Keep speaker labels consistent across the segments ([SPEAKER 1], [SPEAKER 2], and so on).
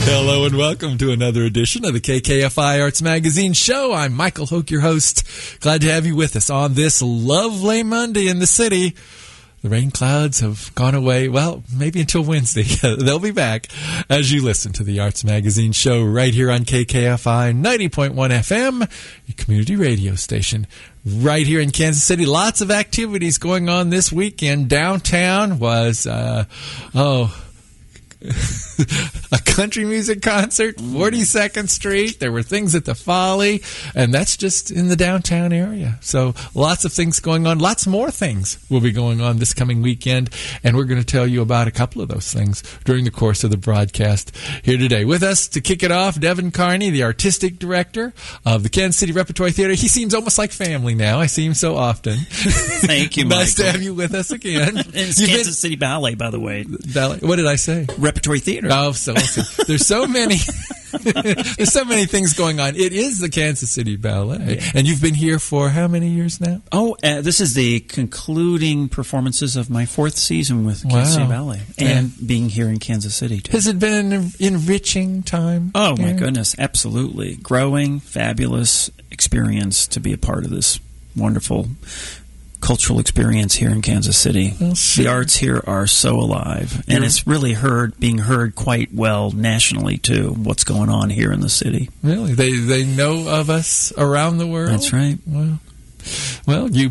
[SPEAKER 1] Hello and welcome to another edition of the KKFI Arts Magazine show. I'm Michael Hoke, your host. Glad to have you with us on this lovely Monday in the city. The rain clouds have gone away, well, maybe until Wednesday. They'll be back as you listen to the Arts Magazine show right here on KKFI 90.1 FM, your community radio station. Right here in Kansas City, lots of activities going on this weekend. Downtown was, a country music concert, 42nd Street. There were things at the Folly, and that's just in the downtown area. So lots of things going on. Lots more things will be going on this coming weekend, and we're going to tell you about a couple of those things during the course of the broadcast here today. With us to kick it off, Devin Carney, the artistic director of the Kansas City Repertory Theater. He seems almost like family now. I see him so often.
[SPEAKER 2] Thank you,
[SPEAKER 1] Nice
[SPEAKER 2] Michael.
[SPEAKER 1] to have you with us again.
[SPEAKER 2] It's Kansas City Ballet, by the way.
[SPEAKER 1] Ballet. What did I say?
[SPEAKER 2] Repertory Theater.
[SPEAKER 1] Oh, so there's so many there's so many things going on. It is the Kansas City Ballet. Yeah. And you've been here for how many years now?
[SPEAKER 2] This is the concluding performances of my fourth season with Kansas City Ballet. And being here in Kansas City, too.
[SPEAKER 1] Has it been an enriching time?
[SPEAKER 2] Oh, my goodness. Absolutely. Growing, fabulous experience to be a part of this wonderful cultural experience here in Kansas City.
[SPEAKER 1] Well, sure.
[SPEAKER 2] The arts here are so alive, and it's really being heard quite well nationally too. What's going on here in the city?
[SPEAKER 1] Really, they know of us around the world.
[SPEAKER 2] That's right.
[SPEAKER 1] Well, you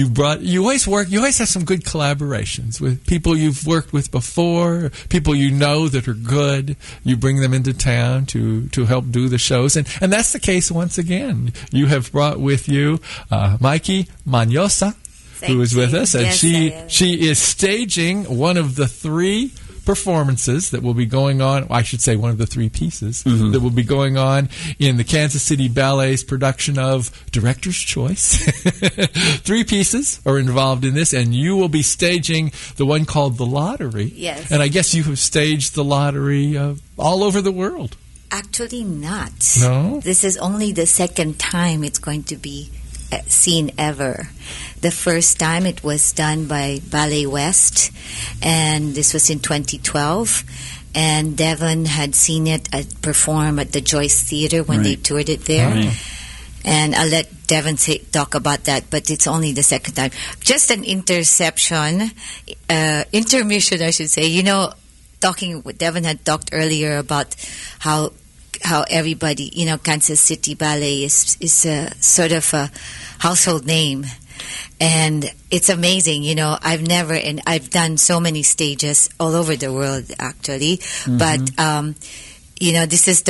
[SPEAKER 1] always have some good collaborations with people you've worked with before, people you know that are good. You bring them into town to help do the shows, and that's the case once again. You have brought with you Mikey Manyosa, who is with us, and
[SPEAKER 3] yes,
[SPEAKER 1] she is staging one of the three performances that will be going on, I should say one of the three pieces that will be going on in the Kansas City Ballet's production of Director's Choice. Three pieces are involved in this, and you will be staging the one called The Lottery.
[SPEAKER 3] Yes.
[SPEAKER 1] And I guess you have staged The Lottery all over the world.
[SPEAKER 3] Actually not.
[SPEAKER 1] No?
[SPEAKER 3] This is only the second time it's going to be seen ever. The first time it was done by Ballet West, and this was in 2012. And Devon had seen it perform at the Joyce Theater when they toured it there. Right. And I'll let Devon talk about that, but it's only the second time. Just an intermission, I should say. You know, Devon had talked earlier about how everybody, Kansas City Ballet is a sort of a household name. And it's amazing, I've done so many stages all over the world, actually. But, this is the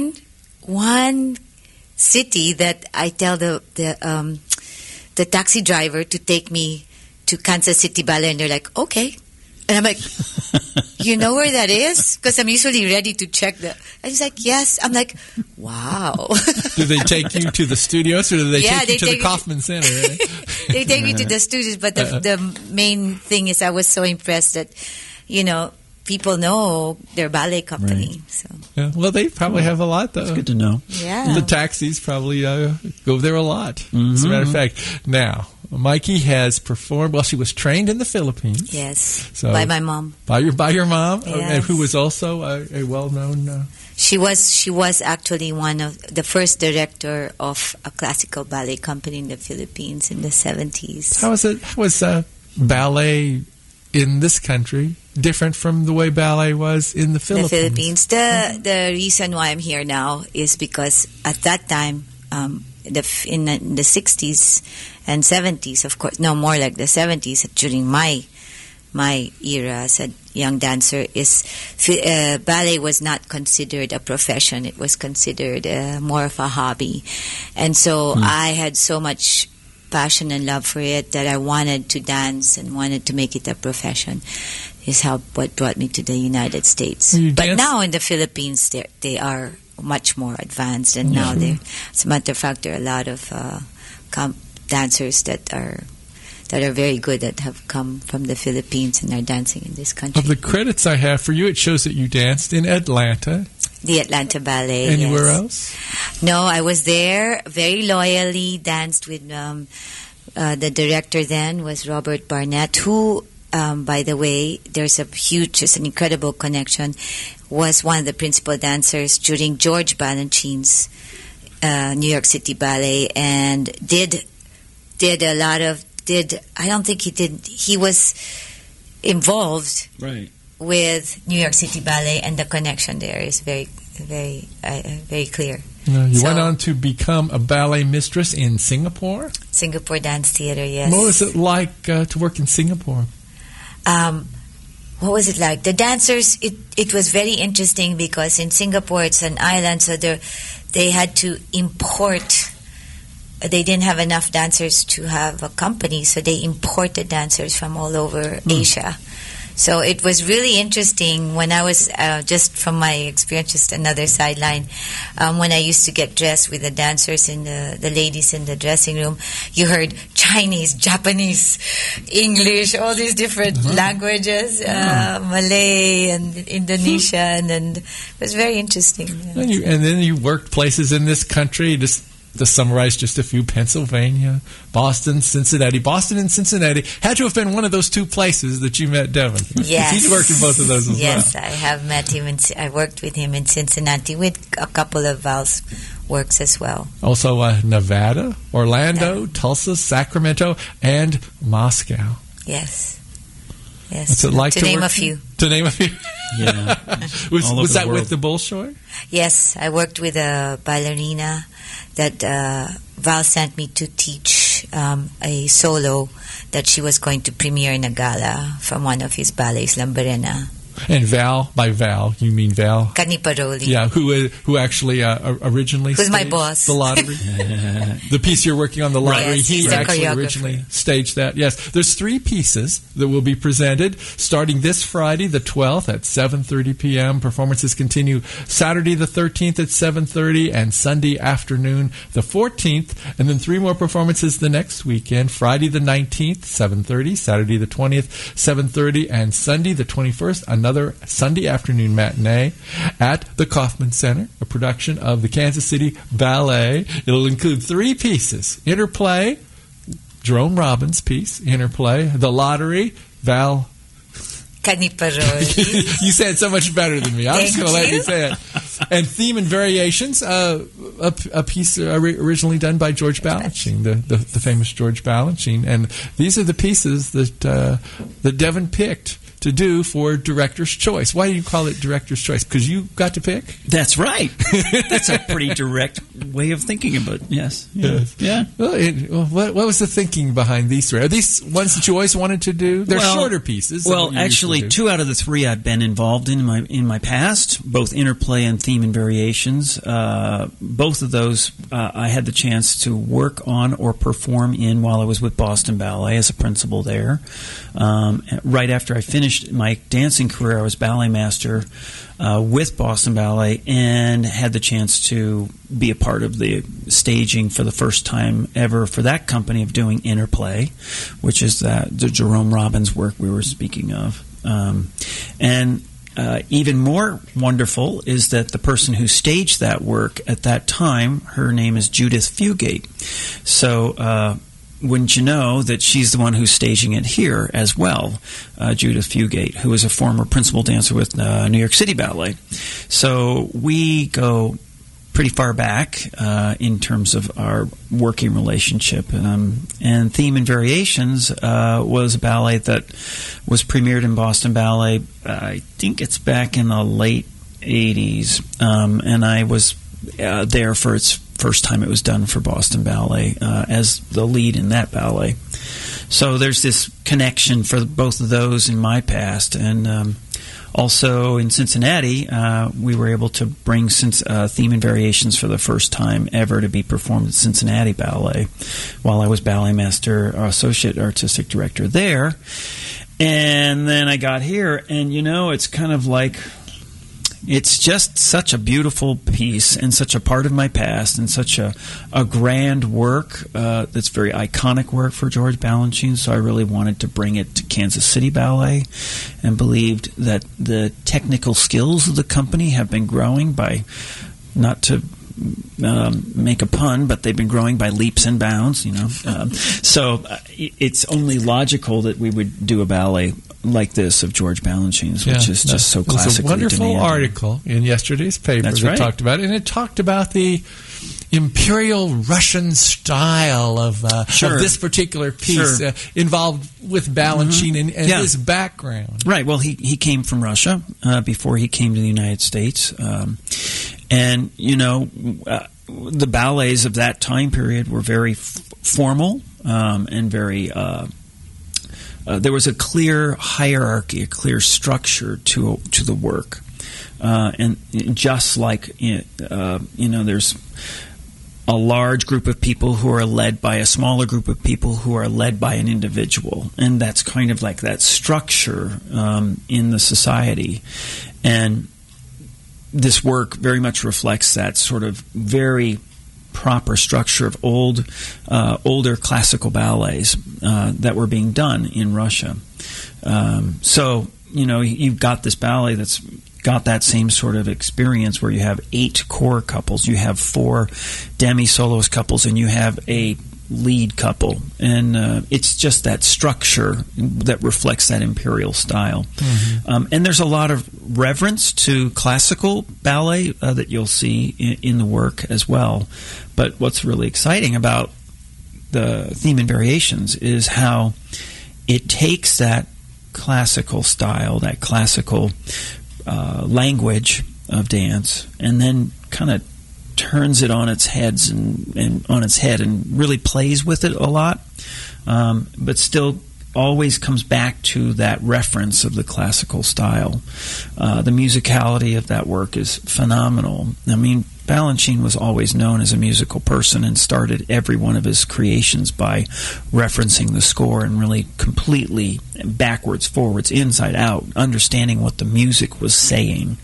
[SPEAKER 3] one city that I tell the taxi driver to take me to Kansas City Ballet, and they're like, okay. And I'm like, you know where that is? Because I'm usually ready to check and he's like, yes. I'm like, wow.
[SPEAKER 1] Do they take you to the studios, or do they take you to the Kaufman Center? Right?
[SPEAKER 3] They take me to the studios, but the main thing is I was so impressed that, people know their ballet company.
[SPEAKER 2] Right.
[SPEAKER 3] So.
[SPEAKER 1] Yeah. Well, they probably have a lot, though.
[SPEAKER 2] It's good to know.
[SPEAKER 3] Yeah.
[SPEAKER 1] The taxis probably go there a lot. As a matter of fact. Now, Mikey has performed. Well, she was trained in the Philippines.
[SPEAKER 3] Yes.
[SPEAKER 1] So,
[SPEAKER 3] by my mom.
[SPEAKER 1] By your mom,
[SPEAKER 3] Yes.
[SPEAKER 1] who was also a well-known.
[SPEAKER 3] She was actually one of the first director of a classical ballet company in the Philippines in the 70s.
[SPEAKER 1] How was ballet in this country different from the way ballet was in the Philippines?
[SPEAKER 3] The reason why I'm here now is because at that time, in the 60s and 70s, of course, no, more like the 70s, during my era as a young dancer, ballet was not considered a profession. It was considered more of a hobby. And so I had so much passion and love for it that I wanted to dance and wanted to make it a profession. Is what brought me to the United States. But now in the Philippines, they are much more advanced, and now as a matter of fact, there are a lot of dancers that are very good, that have come from the Philippines and are dancing in this country.
[SPEAKER 1] Of the credits I have for you, it shows that you danced in Atlanta.
[SPEAKER 3] The Atlanta Ballet.
[SPEAKER 1] Anywhere else?
[SPEAKER 3] No, I was there very loyally, danced with the director then was Robert Barnett, who, by the way, there's an incredible connection. was one of the principal dancers during George Balanchine's New York City Ballet, and did a lot of I don't think he was involved
[SPEAKER 2] Right.
[SPEAKER 3] with New York City Ballet, and the connection there is very very clear.
[SPEAKER 1] You went on to become a ballet mistress in Singapore.
[SPEAKER 3] Singapore Dance Theater, yes.
[SPEAKER 1] What was it like to work in Singapore?
[SPEAKER 3] What was it like? The dancers, it was very interesting because in Singapore it's an island, so they had to import. They didn't have enough dancers to have a company, so they imported dancers from all over Asia. So it was really interesting when I was, just from my experience, just another sideline, when I used to get dressed with the dancers and the ladies in the dressing room, you heard Chinese, Japanese, English, all these different languages, Malay and Indonesian, and it was very interesting.
[SPEAKER 1] And then you worked places in this country, just to summarize just a few: Pennsylvania, Boston, Cincinnati. Boston and Cincinnati had to have been one of those two places that you met Devin.
[SPEAKER 3] Yes.
[SPEAKER 1] He's worked in both of those as well.
[SPEAKER 3] Yes, I have met him, and I worked with him in Cincinnati with a couple of Val's works as well.
[SPEAKER 1] Also Nevada, Orlando, Tulsa, Sacramento, and Moscow.
[SPEAKER 3] Yes.
[SPEAKER 1] What's it like
[SPEAKER 3] to name a few.
[SPEAKER 1] To name a few.
[SPEAKER 2] Yeah.
[SPEAKER 1] Was that with the Bolshoi?
[SPEAKER 3] Yes, I worked with a ballerina that Val sent me to teach a solo that she was going to premiere in a gala from one of his ballets, Lambarena.
[SPEAKER 1] And Val, by Val, you mean Val?
[SPEAKER 3] Caniparoli.
[SPEAKER 1] Yeah, who actually originally
[SPEAKER 3] Who's
[SPEAKER 1] staged
[SPEAKER 3] my boss.
[SPEAKER 1] the lottery. The piece you're working on, the lottery,
[SPEAKER 3] Yes,
[SPEAKER 1] he
[SPEAKER 3] he's the
[SPEAKER 1] actually
[SPEAKER 3] choreographer.
[SPEAKER 1] originally staged that. Yes, there's 3 pieces that will be presented starting this Friday, the 12th at 7:30 p.m. Performances continue Saturday the 13th at 7:30 and Sunday afternoon the 14th, and then 3 more performances the next weekend: Friday the 19th, 7:30, Saturday the 20th, 7:30, and Sunday the 21st. Another Sunday afternoon matinee at the Kaufman Center, a production of the Kansas City Ballet. It'll include 3 pieces: Interplay, Jerome Robbins' piece, Interplay, The Lottery, Val.
[SPEAKER 3] Caniparoli.
[SPEAKER 1] You said it so much better than me. I'm just going to let you say it. And Theme and Variations, a piece originally done by George Balanchine, the famous George Balanchine. And these are the pieces that Devin picked to do for Director's Choice. Why do you call it Director's Choice? Because you got to pick?
[SPEAKER 2] That's right. That's a pretty direct way of thinking about it. Yes. Yeah.
[SPEAKER 1] Well, what was the thinking behind these 3? Are these ones that you always wanted to do? They're shorter pieces.
[SPEAKER 2] Well, actually, 2 out of the 3 I've been involved in my past, both Interplay and Theme and Variations. Both of those I had the chance to work on or perform in while I was with Boston Ballet as a principal there. Right after I finished my dancing career, I was ballet master with Boston Ballet and had the chance to be a part of the staging for the first time ever for that company of doing Interplay, which is the Jerome Robbins work we were speaking of. And even more wonderful is that the person who staged that work at that time, her name is Judith Fugate. So wouldn't you know that she's the one who's staging it here as well, Judith Fugate, who is a former principal dancer with New York City Ballet. So we go pretty far back in terms of our working relationship. And Theme and Variations was a ballet that was premiered in Boston Ballet, I think it's back in the late 80s. And I was there for its first time it was done for Boston Ballet as the lead in that ballet. So there's this connection for both of those in my past. And also in Cincinnati, we were able to bring Theme and Variations for the first time ever to be performed at Cincinnati Ballet while I was ballet master, associate artistic director there. And then I got here, and it's kind of like, it's just such a beautiful piece and such a part of my past and such a grand work that's very iconic work for George Balanchine. So I really wanted to bring it to Kansas City Ballet and believed that the technical skills of the company have been growing by, not to make a pun, but they've been growing by leaps and bounds, So it's only logical that we would do a ballet like this of George Balanchine's, which is just so classically
[SPEAKER 1] There's a wonderful
[SPEAKER 2] demanding.
[SPEAKER 1] article in yesterday's paper that talked about it, and it talked about the Imperial Russian style of this particular piece involved with Balanchine and his background.
[SPEAKER 2] Right. Well, he came from Russia before he came to the United States. And, the ballets of that time period were very formal and very... there was a clear hierarchy, a clear structure to the work. And just like, there's a large group of people who are led by a smaller group of people who are led by an individual. And that's kind of like that structure in the society. And this work very much reflects that sort of very proper structure of older classical ballets that were being done in Russia. So, you've got this ballet that's got that same sort of experience where you have 8 core couples, you have 4 demi-soloist couples, and you have a lead couple. And it's just that structure that reflects that imperial style. Mm-hmm. And there's a lot of reverence to classical ballet that you'll see in the work as well. But what's really exciting about the Theme and Variations is how it takes that classical style, that classical language of dance, and then kind of turns it on its heads and on its head and really plays with it a lot, but still always comes back to that reference of the classical style. The musicality of that work is phenomenal. I mean, Balanchine was always known as a musical person and started every one of his creations by referencing the score and really completely backwards, forwards, inside out, understanding what the music was saying.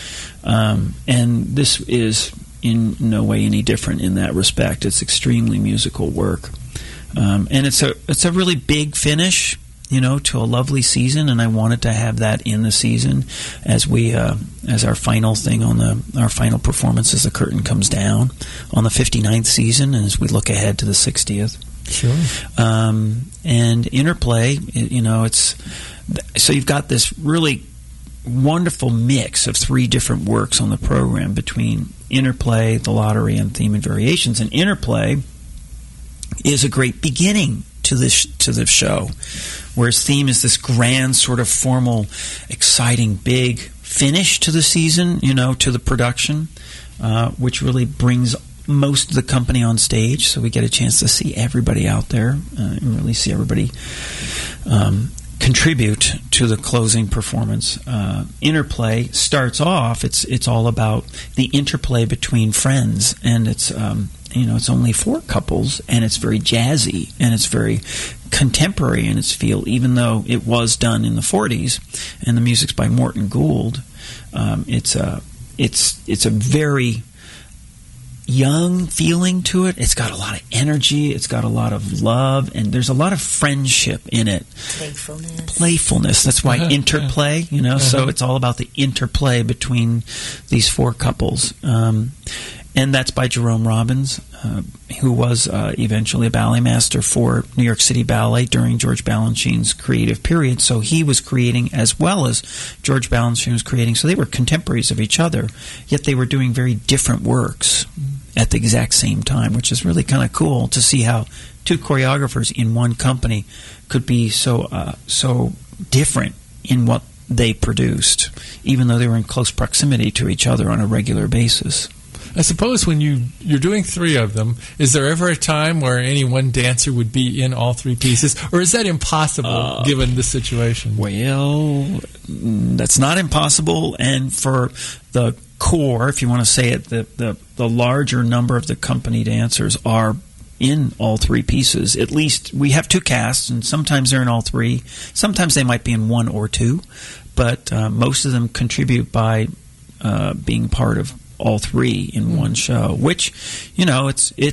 [SPEAKER 2] And this is in no way any different in that respect. It's extremely musical work. And it's a really big finish, to a lovely season, and I wanted to have that in the season as we as our final thing on our final performance as the curtain comes down on the 59th season, and as we look ahead to the 60th.
[SPEAKER 1] Sure.
[SPEAKER 2] And Interplay, it's so you've got this really wonderful mix of 3 different works on the program between Interplay, The Lottery, and Theme and Variations. And Interplay is a great beginning to the show, whereas Theme is this grand, sort of formal, exciting, big finish to the season, to the production, which really brings most of the company on stage, so we get a chance to see everybody out there and really see everybody contribute to the closing performance. Interplay starts off, it's all about the interplay between friends, and it's it's only 4 couples, and it's very jazzy, and it's very contemporary in its feel, even though it was done in the 40s, and the music's by Morton Gould. It's a very young feeling to it. It's got a lot of energy. It's got a lot of love, and there's a lot of friendship in it. Playfulness. That's why interplay. So it's all about the interplay between these 4 couples. And that's by Jerome Robbins, who was eventually a ballet master for New York City Ballet during George Balanchine's creative period. So he was creating as well as George Balanchine was creating. So they were contemporaries of each other, yet they were doing very different works at the exact same time, which is really kind of cool to see how 2 choreographers in one company could be so different in what they produced, even though they were in close proximity to each other on a regular basis.
[SPEAKER 1] I suppose when you're doing 3 of them, is there ever a time where any one dancer would be in all 3 pieces, or is that impossible given the situation?
[SPEAKER 2] Well, that's not impossible, and for the core, if you want to say it, the larger number of the company dancers are in all 3 pieces. At least we have 2 casts, and sometimes they're in all 3. Sometimes they might be in 1 or 2, but most of them contribute by being part of all 3 in one show, which, it's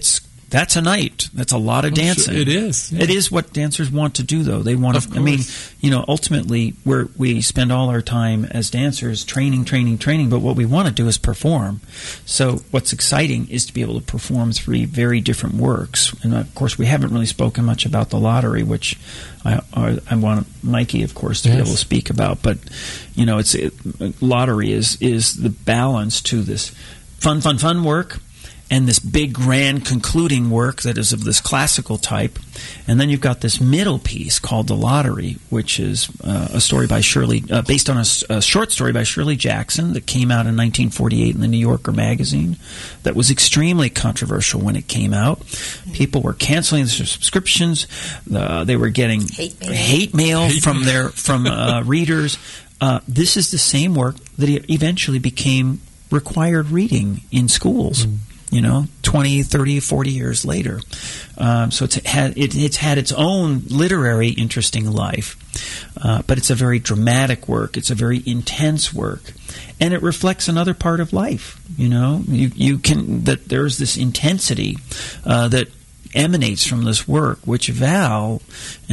[SPEAKER 2] That's a night. That's a lot of dancing.
[SPEAKER 1] It is. Yeah.
[SPEAKER 2] It is what dancers want to do, though. They want to. I mean, ultimately, we spend all our time as dancers training. But what we want to do is perform. So, what's exciting is to be able to perform 3 very different works. And of course, we haven't really spoken much about the lottery, which I want Mikey, of course, to be able to speak about. But lottery is the balance to this fun work, and this big, grand, concluding work that is of this classical type. And then you've got this middle piece called The Lottery, which is a story by based on a short story by Shirley Jackson that came out in 1948 in the New Yorker magazine that was extremely controversial when it came out. People were canceling their subscriptions. They were getting hate mail from readers. This is the same work that eventually became required reading in schools. 20, 30, 40 years later. So it's had its own literary interesting life. But it's a very dramatic work. It's a very intense work. And it reflects another part of life. That there's this intensity that emanates from this work, which what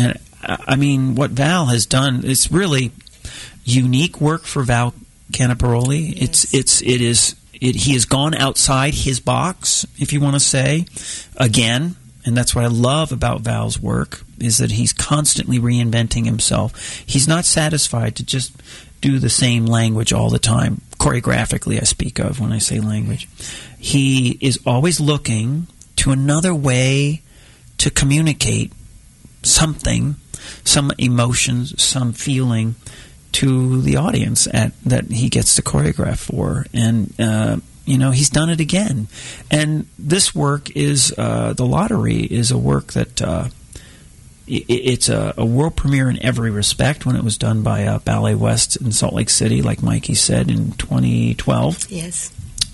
[SPEAKER 2] Val has done, it's really unique work for Val Caniparoli. Yes. He has gone outside his box, if you want to say, again, and that's what I love about Val's work, is that he's constantly reinventing himself. He's not satisfied to just do the same language all the time, choreographically I speak of when I say language. He is always looking to another way to communicate something, some emotions, some feeling, to the audience that he gets to choreograph for. And, he's done it again. And this work is, The Lottery is a work that it's a world premiere in every respect when it was done by Ballet West in Salt Lake City, like Mikey said, in 2012.
[SPEAKER 3] Yes.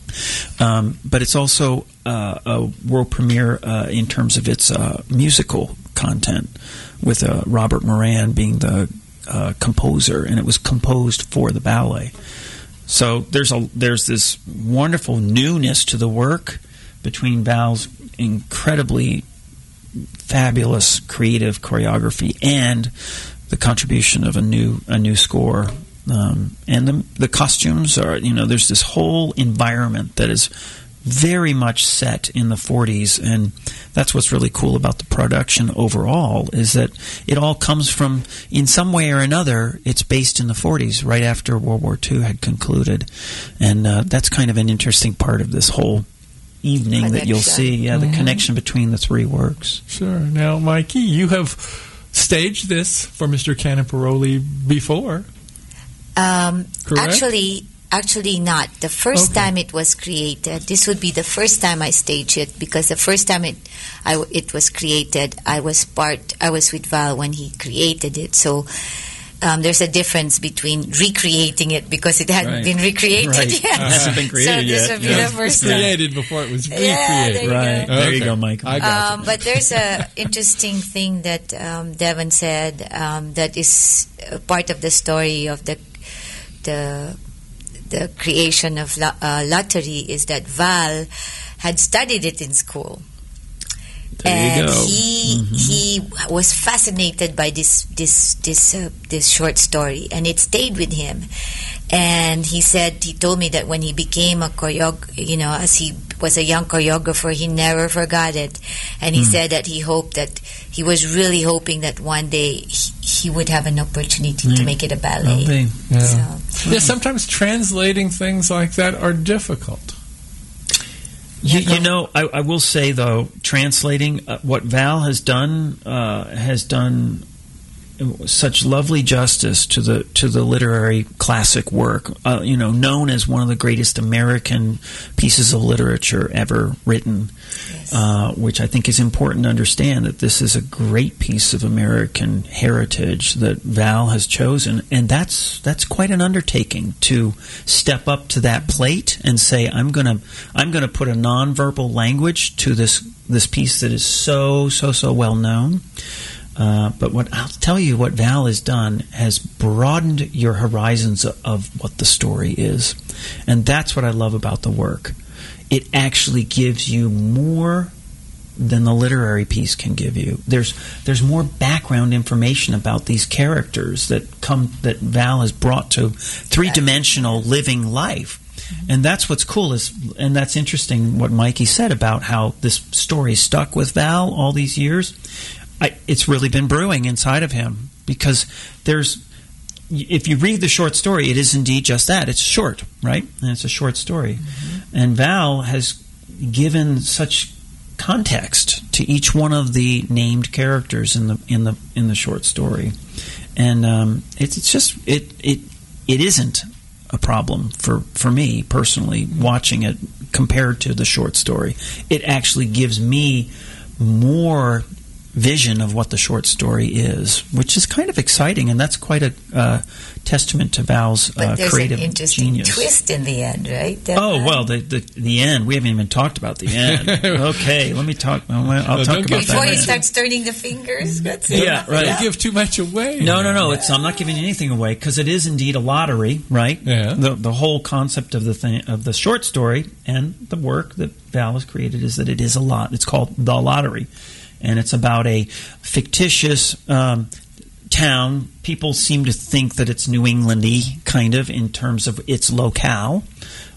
[SPEAKER 2] But it's also a world premiere in terms of its musical content, with Robert Moran being the composer, and it was composed for the ballet. So there's this wonderful newness to the work between Val's incredibly fabulous creative choreography and the contribution of a new score. And the costumes are, there's this whole environment that is very much set in the 40s, and that's what's really cool about the production overall, is that it all comes from, in some way or another, it's based in the 40s, right after World War II had concluded. And that's kind of an interesting part of this whole evening connection that you'll see, the connection between the 3 works.
[SPEAKER 1] Sure. Now, Mikey, you have staged this for Mr. Caniparoli before.
[SPEAKER 3] Correct? Actually not. The first time it was created, this would be the first time I staged it, because the first time it was created, I was with Val when he created it. So there's a difference between recreating it, because it hadn't been recreated yet.
[SPEAKER 2] It hasn't been created yet.
[SPEAKER 3] So this would be the first time.
[SPEAKER 1] Created before it was recreated.
[SPEAKER 3] Yeah,
[SPEAKER 2] there you go, Michael.
[SPEAKER 1] I got you.
[SPEAKER 3] But there's an interesting thing that Devon said that is part of the story of the creation of Lottery, is that Val had studied it in school.
[SPEAKER 2] There you go.
[SPEAKER 3] He was fascinated by this short story, and it stayed with him. And he told me that when he became a as he was a young choreographer, he never forgot it. And he said that he was really hoping that one day he would have an opportunity to make it a ballet.
[SPEAKER 1] Yeah. Sometimes translating things like that are difficult.
[SPEAKER 2] I will say, though, translating what Val has done such lovely justice to the literary classic work, known as one of the greatest American pieces of literature ever written. Yes. Which I think is important to understand, that this is a great piece of American heritage that Val has chosen, and that's quite an undertaking to step up to that plate and say, I'm gonna put a nonverbal language to this piece that is so well known. But I'll tell you, what Val has done has broadened your horizons of what the story is. And that's what I love about the work. It actually gives you more than the literary piece can give you. There's more background information about these characters that Val has brought to three-dimensional living life. And that's what's cool and that's interesting what Mikey said about how this story stuck with Val all these years. It's really been brewing inside of him, because if you read the short story, it is indeed just that. It's short, right? And it's a short story. Mm-hmm. And Val has given such context to each one of the named characters in the short story, and it isn't a problem for me personally watching it compared to the short story. It actually gives me more vision of what the short story is, which is kind of exciting, and that's quite a testament to Val's creative genius. But there's an
[SPEAKER 3] interesting twist in the end, right?
[SPEAKER 2] The end. We haven't even talked about the end. Okay, let me talk. I'll talk about that.
[SPEAKER 3] Before he starts turning the fingers.
[SPEAKER 2] Yeah, right.
[SPEAKER 1] Don't give too much away.
[SPEAKER 2] No. I'm not giving anything away, because it is indeed a lottery, right?
[SPEAKER 1] Yeah.
[SPEAKER 2] The whole concept of the short story and the work that Val has created is that it is It's called The Lottery. And it's about a fictitious town. People seem to think that it's New England-y, kind of, in terms of its locale,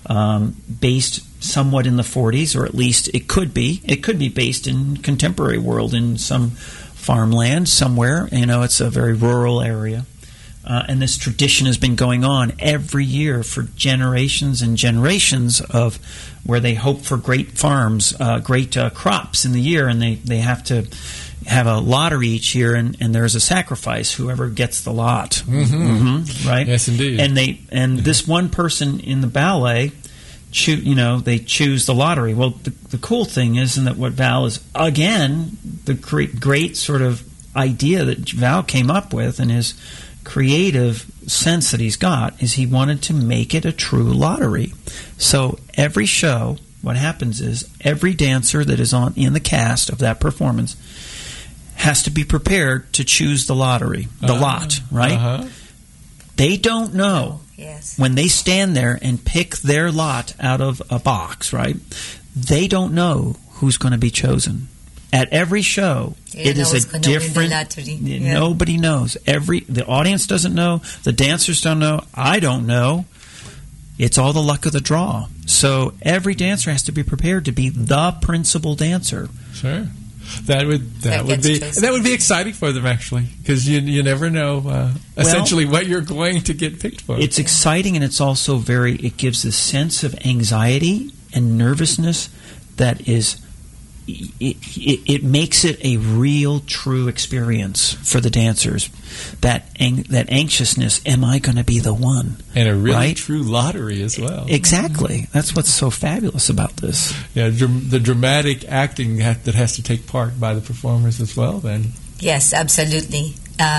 [SPEAKER 2] based somewhat in the 40s, or at least it could be. It could be based in contemporary world, in some farmland somewhere. It's a very rural area. And this tradition has been going on every year for generations and generations, of where they hope for great farms, great crops in the year, and they have to have a lottery each year, and there's a sacrifice, whoever gets the lot.
[SPEAKER 1] Mm-hmm.
[SPEAKER 2] Mm-hmm, right?
[SPEAKER 1] Yes, indeed.
[SPEAKER 2] And this one person in the ballet, they choose the lottery. Well, the cool thing is that what Val is, again, the great sort of idea that Val came up with, and his creative sense that he's got, is he wanted to make it a true lottery. So every show, what happens is every dancer that is in the cast of that performance has to be prepared to choose the lottery, the lot, right?
[SPEAKER 1] Uh-huh.
[SPEAKER 2] They don't know when they stand there and pick their lot out of a box, right? They don't know who's going to be chosen. At every show, it is a different. Nobody knows. The audience doesn't know. The dancers don't know. I don't know. It's all the luck of the draw. So every dancer has to be prepared to be the principal dancer.
[SPEAKER 1] Sure, that would be exciting for them, actually, because you never know essentially what you're going to get picked for.
[SPEAKER 2] It's exciting, and it's also it gives a sense of anxiety and nervousness that is. It makes it a real, true experience for the dancers. That anxiousness, am I going to be the one?
[SPEAKER 1] And a really true lottery as well.
[SPEAKER 2] Exactly. That's what's so fabulous about this.
[SPEAKER 1] Yeah, the dramatic acting that has to take part by the performers as well, then.
[SPEAKER 3] Yes, absolutely.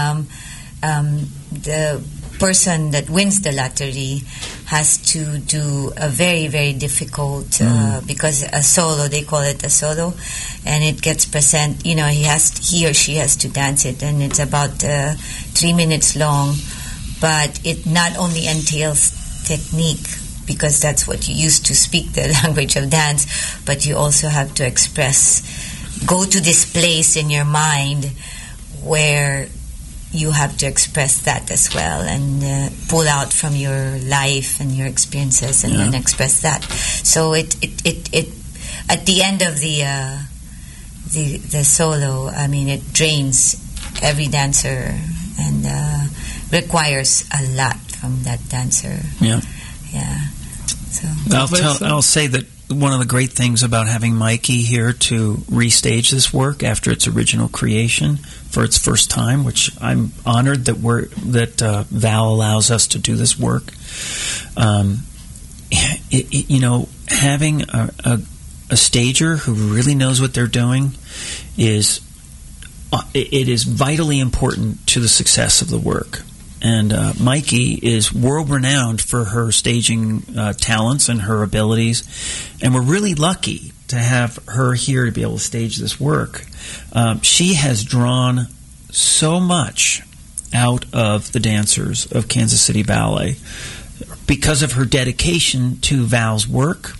[SPEAKER 3] The person that wins the lottery has to do a very, very difficult, because a solo, they call it a solo, and it gets he or she has to dance it, and it's about 3 minutes long, but it not only entails technique, because that's what you use to speak the language of dance, but you also have to go to this place in your mind where you have to express that as well, and pull out from your life and your experiences, and then express that. So it at the end of the solo, I mean, it drains every dancer and requires a lot from that dancer.
[SPEAKER 2] Yeah.
[SPEAKER 3] So
[SPEAKER 2] I'll say that one of the great things about having Mikey here to restage this work after its original creation for its first time, which I'm honored that Val allows us to do this work. Having a stager who really knows what they're doing is vitally important to the success of the work. And Mikey is world-renowned for her staging talents and her abilities, and we're really lucky to have her here to be able to stage this work. She has drawn so much out of the dancers of Kansas City Ballet because of her dedication to Val's work,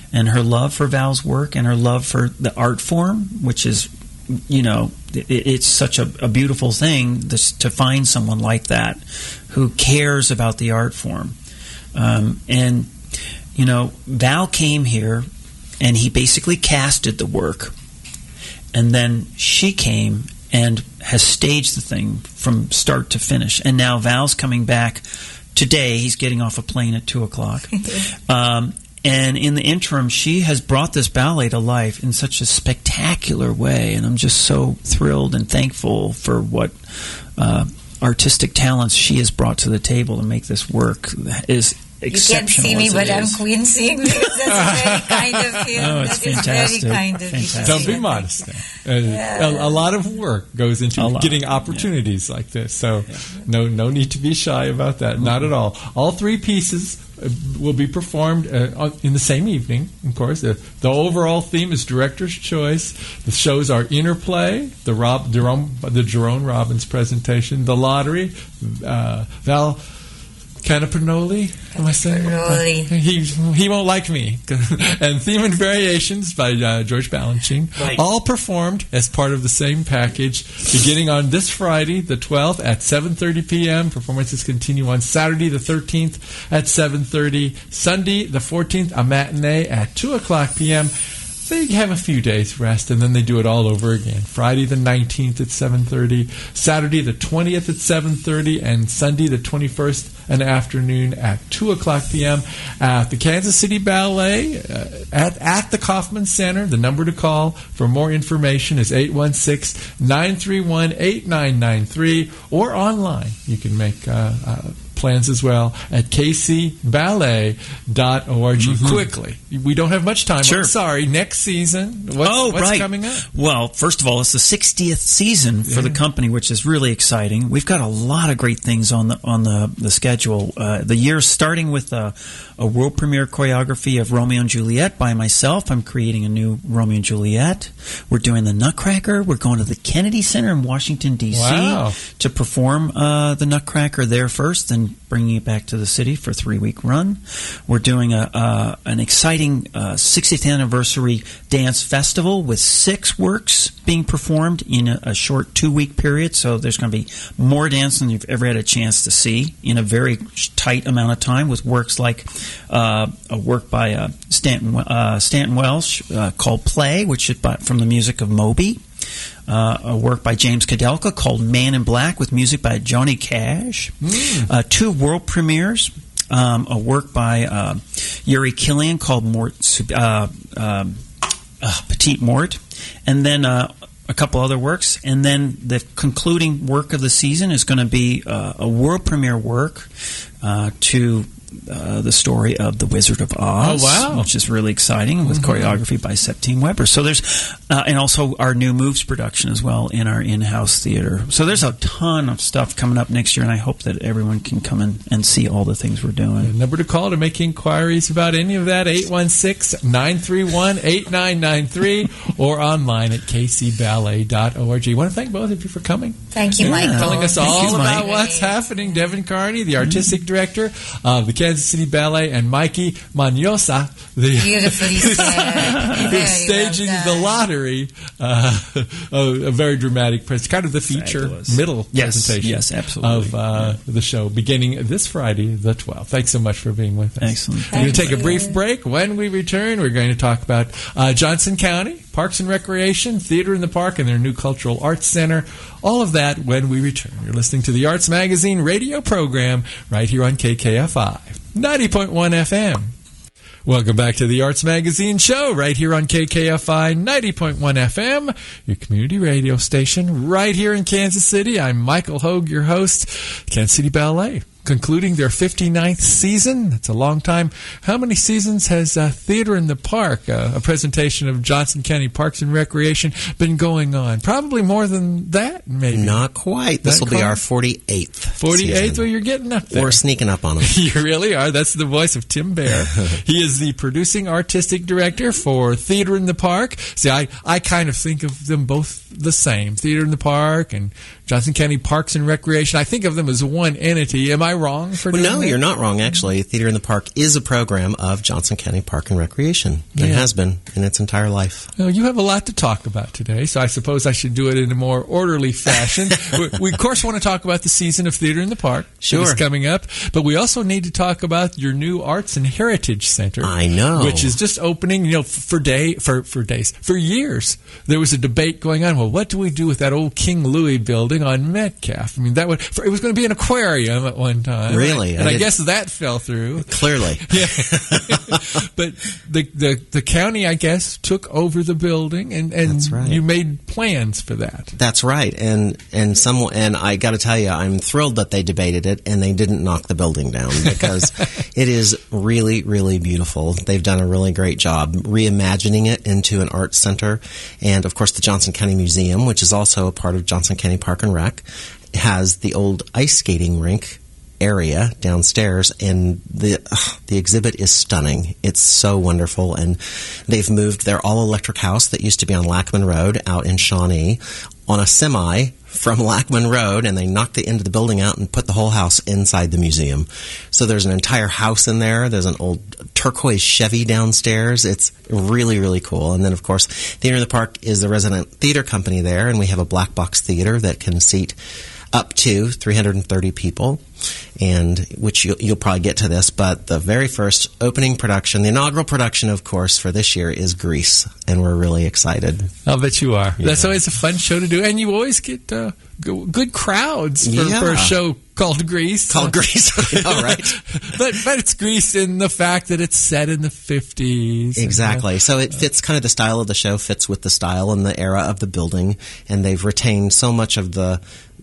[SPEAKER 2] and her love for Val's work and her love for the art form, which is, it's such a beautiful thing to find someone like that who cares about the art form. And Val came here and he basically casted the work, and then she came and has staged the thing from start to finish. And now Val's coming back today. He's getting off a plane at 2:00. And in the interim, she has brought this ballet to life in such a spectacular way. And I'm just so thrilled and thankful for what artistic talents she has brought to the table to make this work. Is exceptional.
[SPEAKER 3] You can't see me, but I'm queening because that's very kind of you.
[SPEAKER 2] Oh, it's fantastic.
[SPEAKER 3] Very kind of you.
[SPEAKER 1] Don't be modest. A lot of work goes into getting opportunities like this. So no need to be shy about that. Not at all. All three pieces will be performed in the same evening, of course. The overall theme is Director's Choice. The shows are Interplay, the Jerome Robbins presentation, The Lottery, Val Canapanoli, am I saying? He won't like me. And Theme and Variations by George Balanchine, right. All performed as part of the same package, beginning on this Friday, the 12th, at 7:30 p.m. Performances continue on Saturday, the 13th, at 7:30. Sunday, the 14th, a matinee at 2:00 p.m. They have a few days rest, and then they do it all over again. Friday the 19th at 7:30, Saturday the 20th at 7:30, and Sunday the 21st an afternoon at 2:00 p.m. at the Kansas City Ballet at the Kaufman Center. The number to call for more information is 816-931-8993, or online. You can make plans as well at kcballet.org. Mm-hmm. Quickly, we don't have much time.
[SPEAKER 2] Sure.
[SPEAKER 1] I'm sorry. Next season, what's coming up?
[SPEAKER 2] Well, first of all, it's the 60th season for the company, which is really exciting. We've got a lot of great things on the schedule. The year starting with a world premiere choreography of Romeo and Juliet by myself. I'm creating a new Romeo and Juliet. We're doing the Nutcracker. We're going to the Kennedy Center in Washington, D.C. to perform the Nutcracker there first, and bringing it back to the city for a 3-week run. We're doing an exciting 60th anniversary dance festival with 6 works being performed in a short 2-week period. So there's going to be more dance than you've ever had a chance to see in a very tight amount of time, with works like a work by Stanton Welsh called Play, which is from the music of Moby. A work by James Kadelka called Man in Black with music by Johnny Cash. 2 world premieres. A work by Yuri Killian called Petite Mort. And then a couple other works. And then the concluding work of the season is going to be a world premiere work to the story of The Wizard of Oz, which is really exciting, with choreography by Septime Weber. So there's, and also our new Moves production as well in our in-house theater. So there's a ton of stuff coming up next year, and I hope that everyone can come in and see all the things we're doing.
[SPEAKER 1] The number to call to make inquiries about any of that, 816-931-8993, or online at kcballet.org. I want to thank both of you for coming.
[SPEAKER 3] Thank you, Michael.
[SPEAKER 1] Telling us all about what's happening. Devin Carney, the artistic director of the Kansas City Ballet, and Mikey Maniosa,
[SPEAKER 3] beautifully said.
[SPEAKER 1] who's staging The Lottery, a very dramatic kind of the feature middle presentation
[SPEAKER 2] absolutely.
[SPEAKER 1] of the show, beginning this Friday, the 12th. Thanks so much for being with us.
[SPEAKER 2] Excellent.
[SPEAKER 1] We're going to take a brief break. When we return, we're going to talk about Johnson County Parks and Recreation, Theater in the Park, and their new Cultural Arts Center. All of that when we return. You're listening to the Arts Magazine radio program right here on KKFI 90.1 FM. Welcome back to the Arts Magazine show right here on KKFI 90.1 FM, your community radio station right here in Kansas City. I'm Michael Hogue, your host. Kansas City Ballet concluding their 59th season. That's a long time. How many seasons has Theater in the Park, a presentation of Johnson County Parks and Recreation, been going on? Probably more than that, maybe.
[SPEAKER 4] Not quite. This will be our 48th
[SPEAKER 1] 48th? Well, you're getting up there.
[SPEAKER 4] We're sneaking up on them.
[SPEAKER 1] You really are. That's the voice of Tim Bear. He is the producing artistic director for Theater in the Park. See, I kind of think of them both the same. Theater in the Park and Johnson County Parks and Recreation. I think of them as one entity. Am I wrong for
[SPEAKER 4] Well,
[SPEAKER 1] doing
[SPEAKER 4] no,
[SPEAKER 1] that?
[SPEAKER 4] you're not wrong, actually. Theater in the Park is a program of Johnson County Park and Recreation. It has been in its entire life.
[SPEAKER 1] Well, you have a lot to talk about today, so I suppose I should do it in a more orderly fashion. we, of course, want to talk about the season of Theater in the Park that is coming up, but we also need to talk about your new Arts and Heritage Center.
[SPEAKER 4] I know.
[SPEAKER 1] Which is just opening, for years. There was a debate going on, well, what do we do with that old King Louis building on Metcalf? I mean, it was going to be an aquarium at one time.
[SPEAKER 4] Really?
[SPEAKER 1] And I guess that fell through.
[SPEAKER 4] Clearly.
[SPEAKER 1] Yeah. But the county, I guess, took over the building, and
[SPEAKER 4] That's right.
[SPEAKER 1] you made plans for that.
[SPEAKER 4] That's right, and I got to tell you, I'm thrilled that they debated it and they didn't knock the building down, because it is really, really beautiful. They've done a really great job reimagining it into an arts center, and of course the Johnson County Museum, which is also a part of Johnson County Park and Rec, has the old ice skating rink area downstairs, and the exhibit is stunning. It's so wonderful, and they've moved their all-electric house that used to be on Lackman Road out in Shawnee on a semi from Lackman Road, and they knocked the end of the building out and put the whole house inside the museum. So there's an entire house in there. There's an old turquoise Chevy downstairs. It's really, really cool. And then, of course, Theater in the Park is the resident theater company there, and we have a black box theater that can seat up to 330 people, and which you'll probably get to this, but the very first opening production, the inaugural production, of course, for this year is Grease, and we're really excited.
[SPEAKER 1] I'll bet you are.
[SPEAKER 4] Yeah.
[SPEAKER 1] That's always a fun show to do, and you always get good crowds for a show called Grease.
[SPEAKER 4] Grease, all right.
[SPEAKER 1] but it's Grease in the fact that it's set in the 50s.
[SPEAKER 4] Exactly. So it fits, kind of the style of the show fits with the style and the era of the building, and they've retained so much of the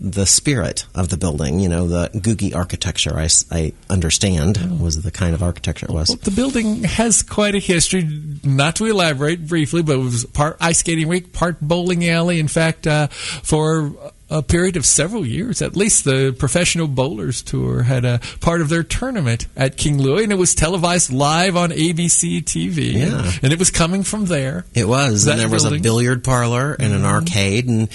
[SPEAKER 4] spirit of the building, the Googie architecture, I understand, was the kind of architecture it was.
[SPEAKER 1] Well, the building has quite a history. Not to elaborate briefly, but it was part ice skating rink, part bowling alley. In fact, for a period of several years, at least, the Professional Bowlers Tour had a part of their tournament at King Louis, and it was televised live on ABC TV.
[SPEAKER 4] Yeah.
[SPEAKER 1] And it was coming from there.
[SPEAKER 4] It was. And there was
[SPEAKER 1] building.
[SPEAKER 4] A billiard parlor and an arcade, and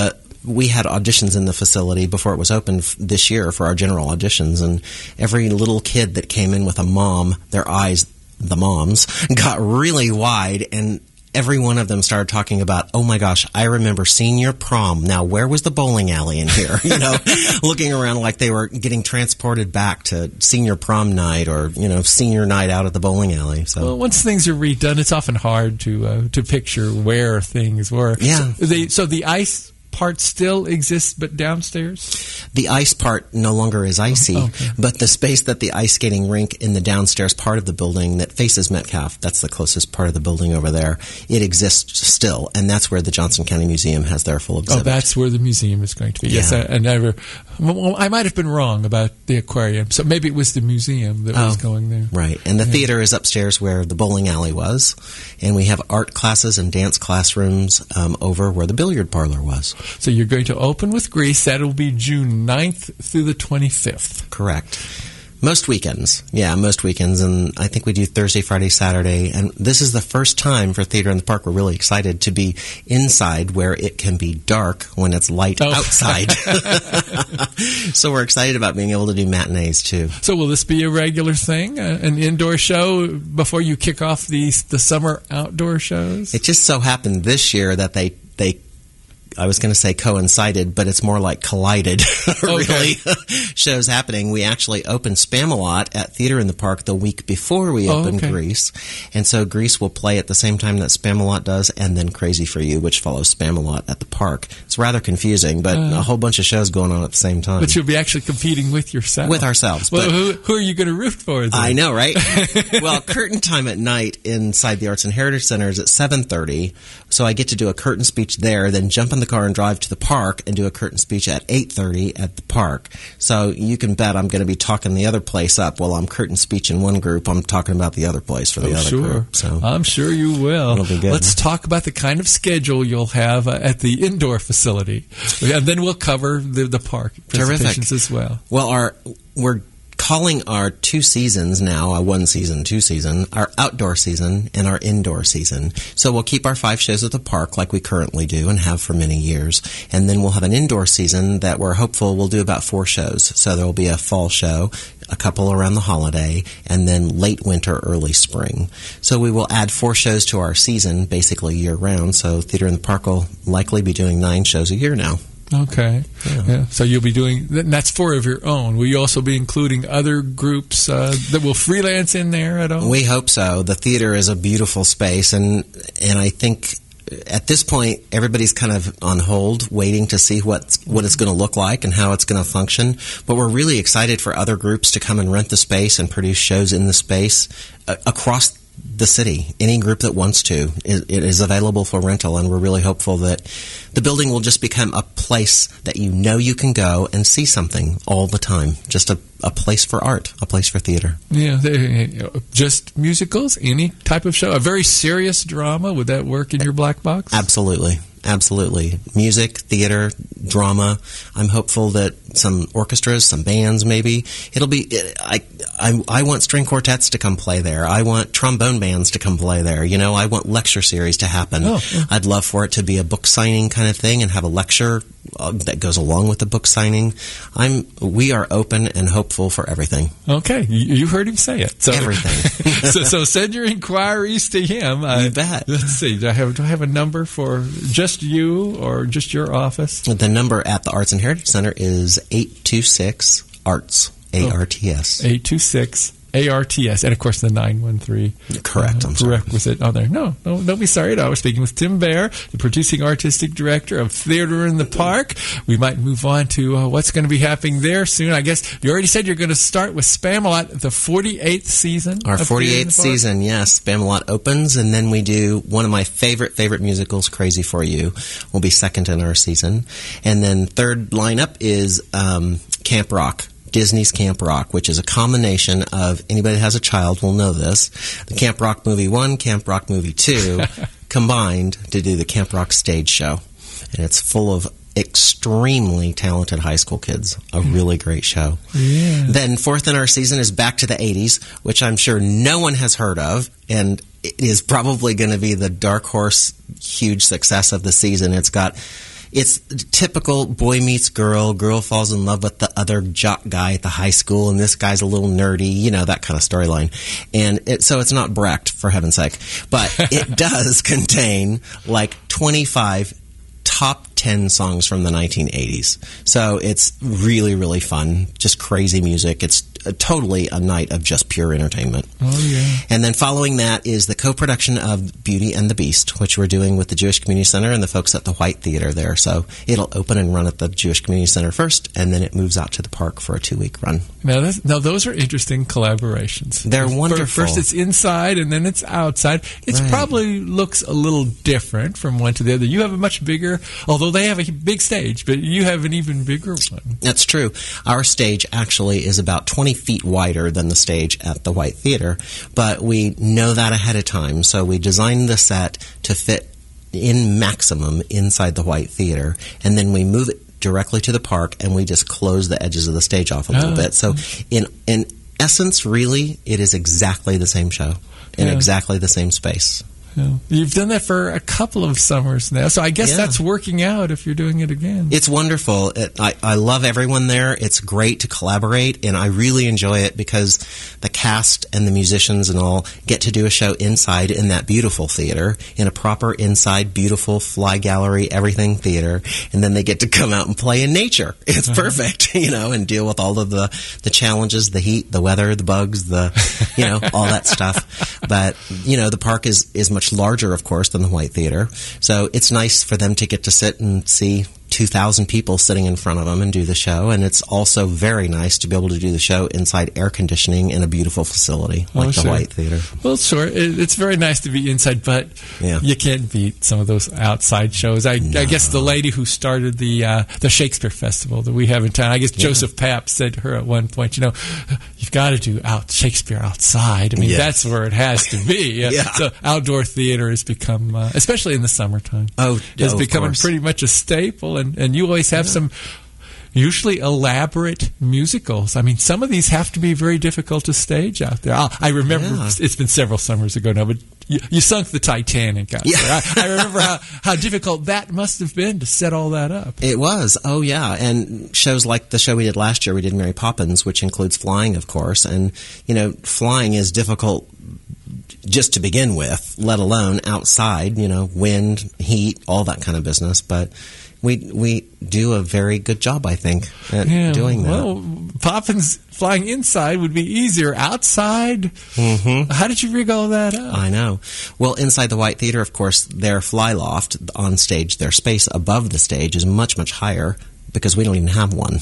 [SPEAKER 4] we had auditions in the facility before it was open this year for our general auditions, and every little kid that came in with a mom, their eyes, the moms, got really wide, and every one of them started talking about, oh my gosh, I remember senior prom. Now, where was the bowling alley in here? Looking around like they were getting transported back to senior prom night or, senior night out at the bowling alley. So,
[SPEAKER 1] well, once things are redone, it's often hard to picture where things were.
[SPEAKER 4] Yeah.
[SPEAKER 1] So the ice part still exists, but downstairs?
[SPEAKER 4] The ice part no longer is icy,
[SPEAKER 1] okay.
[SPEAKER 4] But the space that the ice skating rink in the downstairs part of the building that faces Metcalf, that's the closest part of the building over there, it exists still, and that's where the Johnson County Museum has their full exhibit.
[SPEAKER 1] Oh, that's where the museum is going to be.
[SPEAKER 4] Yeah.
[SPEAKER 1] Yes, I might have been wrong about the aquarium, so maybe it was the museum that was going there.
[SPEAKER 4] Right, and the theater is upstairs where the bowling alley was, and we have art classes and dance classrooms over where the billiard parlor was.
[SPEAKER 1] So you're going to open with Grease. That'll be June 9th through the 25th.
[SPEAKER 4] Correct. Most weekends. Yeah, most weekends. And I think we do Thursday, Friday, Saturday. And this is the first time for Theater in the Park. We're really excited to be inside where it can be dark when it's light outside. So we're excited about being able to do matinees, too.
[SPEAKER 1] So will this be a regular thing, an indoor show before you kick off the summer outdoor shows?
[SPEAKER 4] It just so happened this year that they I was going to say coincided, but it's more like collided, really, shows happening. We actually opened Spamalot at Theater in the Park the week before we opened Grease. And so Grease will play at the same time that Spamalot does, and then Crazy for You, which follows Spamalot at the park. It's rather confusing, but a whole bunch of shows going on at the same time.
[SPEAKER 1] But you'll be actually competing with yourself.
[SPEAKER 4] With ourselves.
[SPEAKER 1] Well, who are you going to root for then?
[SPEAKER 4] I know, right? Well, curtain time at night inside the Arts and Heritage Center is at 7:30, so I get to do a curtain speech there, then jump in the car and drive to the park and do a curtain speech at 8:30 at the park. So you can bet I'm going to be talking the other place up. While I'm curtain speech in one group, I'm talking about the other place for the other group. So
[SPEAKER 1] I'm sure you will.
[SPEAKER 4] It'll be good.
[SPEAKER 1] Let's talk about the kind of schedule you'll have at the indoor facility. And then we'll cover the park presentations as well.
[SPEAKER 4] Well, we're calling our 2 seasons now, 1 season, 2 season, our outdoor season and our indoor season. So we'll keep our 5 shows at the park like we currently do and have for many years. And then we'll have an indoor season that we're hopeful we'll do about 4 shows. So there will be a fall show, a couple around the holiday, and then late winter, early spring. So we will add 4 shows to our season, basically year-round. So Theater in the Park will likely be doing 9 shows a year now.
[SPEAKER 1] Okay. Yeah. So you'll be doing, and that's 4 of your own. Will you also be including other groups that will freelance in there at all?
[SPEAKER 4] We hope so. The theater is a beautiful space, and I think at this point, everybody's kind of on hold, waiting to see what it's going to look like and how it's going to function. But we're really excited for other groups to come and rent the space and produce shows in the space across the city. Any group that wants to, it is available for rental, and we're really hopeful that the building will just become a place that you can go and see something all the time. Just a place for art, a place for theater.
[SPEAKER 1] Yeah, just musicals, any type of show. A very serious drama, would that work in your black box?
[SPEAKER 4] Absolutely. Music, theater, drama. I'm hopeful that some orchestras, some bands maybe. It'll be, I want string quartets to come play there. I want trombone bands to come play there. I want lecture series to happen.
[SPEAKER 1] Oh, yeah.
[SPEAKER 4] I'd love for it to be a book signing kind of thing and have a lecture that goes along with the book signing. We are open and hopeful for everything.
[SPEAKER 1] Okay, you heard him say it. So,
[SPEAKER 4] everything.
[SPEAKER 1] so send your inquiries to him.
[SPEAKER 4] You bet.
[SPEAKER 1] Let's see. Do I have a number for just you or just your office?
[SPEAKER 4] The number at the Arts and Heritage Center is 826-ARTS, ARTS.
[SPEAKER 1] 826 ARTS, and of course the 913.
[SPEAKER 4] Correct. I'm sorry.
[SPEAKER 1] Requisite on there. No, don't be sorry at all. We're speaking with Tim Baer, the producing artistic director of Theater in the Park. We might move on to what's going to be happening there soon. I guess you already said you're going to start with Spamalot, the 48th season.
[SPEAKER 4] Our 48th season, yes. Spamalot opens, and then we do one of my favorite musicals, Crazy for You, will be second in our season. And then third lineup is Camp Rock. Disney's Camp Rock, which is a combination of, anybody that has a child will know this, the Camp Rock Movie 1, Camp Rock Movie 2, combined to do the Camp Rock stage show. And it's full of extremely talented high school kids. A really great show.
[SPEAKER 1] Yeah.
[SPEAKER 4] Then fourth in our season is Back to the 80s, which I'm sure no one has heard of, and it is probably going to be the dark horse huge success of the season. It's typical boy meets girl falls in love with the other jock guy at the high school, and this guy's a little nerdy, that kind of storyline. And so it's not Brecht, for heaven's sake. But it does contain like 25 top 10 songs from the 1980s. So it's really, really fun. Just crazy music. It's totally a night of just pure entertainment.
[SPEAKER 1] Oh, yeah.
[SPEAKER 4] And then following that is the co-production of Beauty and the Beast, which we're doing with the Jewish Community Center and the folks at the White Theater there. So it'll open and run at the Jewish Community Center first, and then it moves out to the park for a 2-week run.
[SPEAKER 1] Now those are interesting collaborations.
[SPEAKER 4] They're wonderful.
[SPEAKER 1] First it's inside, and then it's outside. It
[SPEAKER 4] Right.
[SPEAKER 1] probably looks a little different from one to the other. You have a much bigger, although they have a big stage, but you have an even bigger one.
[SPEAKER 4] That's true. Our stage actually is about 20 feet wider than the stage at the White Theater, but we know that ahead of time, so we designed the set to fit in maximum inside the White Theater, and then we move it directly to the park, and we just close the edges of the stage off a little bit. So in essence, really, it is exactly the same show in exactly the same space.
[SPEAKER 1] Yeah. You've done that for a couple of summers now, so I guess that's working out if you're doing it again.
[SPEAKER 4] It's wonderful. I love everyone there. It's great to collaborate, and I really enjoy it because the cast and the musicians and all get to do a show inside in that beautiful theater, in a proper inside, beautiful fly gallery, everything theater, and then they get to come out and play in nature. It's perfect, and deal with all of the challenges, the heat, the weather, the bugs, all that stuff. But, the park is much larger, of course, than the White Theater. So it's nice for them to get to sit and see 2,000 people sitting in front of them and do the show. And it's also very nice to be able to do the show inside air conditioning in a beautiful facility like the White Theater.
[SPEAKER 1] Well, sure. It's very nice to be inside, but you can't beat some of those outside shows. I guess the lady who started the Shakespeare Festival that we have in town, I guess Joseph Papp said to her at one point, you've got to do Shakespeare outside. I mean, that's where it has to be. So outdoor theater has become, especially in the summertime, it's becoming pretty much a staple. And you always have some usually elaborate musicals. I mean, some of these have to be very difficult to stage out there. I remember, it's been several summers ago now, but you sunk the Titanic out there. I remember how difficult that must have been to set all that up.
[SPEAKER 4] It was. Oh, yeah. And shows like the show we did last year, we did Mary Poppins, which includes flying, of course. And, flying is difficult just to begin with, let alone outside, wind, heat, all that kind of business. But we do a very good job, I think, at doing that.
[SPEAKER 1] Well, Poppins flying inside would be easier. Outside, how did you rig all that up?
[SPEAKER 4] I know. Well, inside the White Theater, of course, their fly loft on stage, their space above the stage is much, much higher because we don't even have one.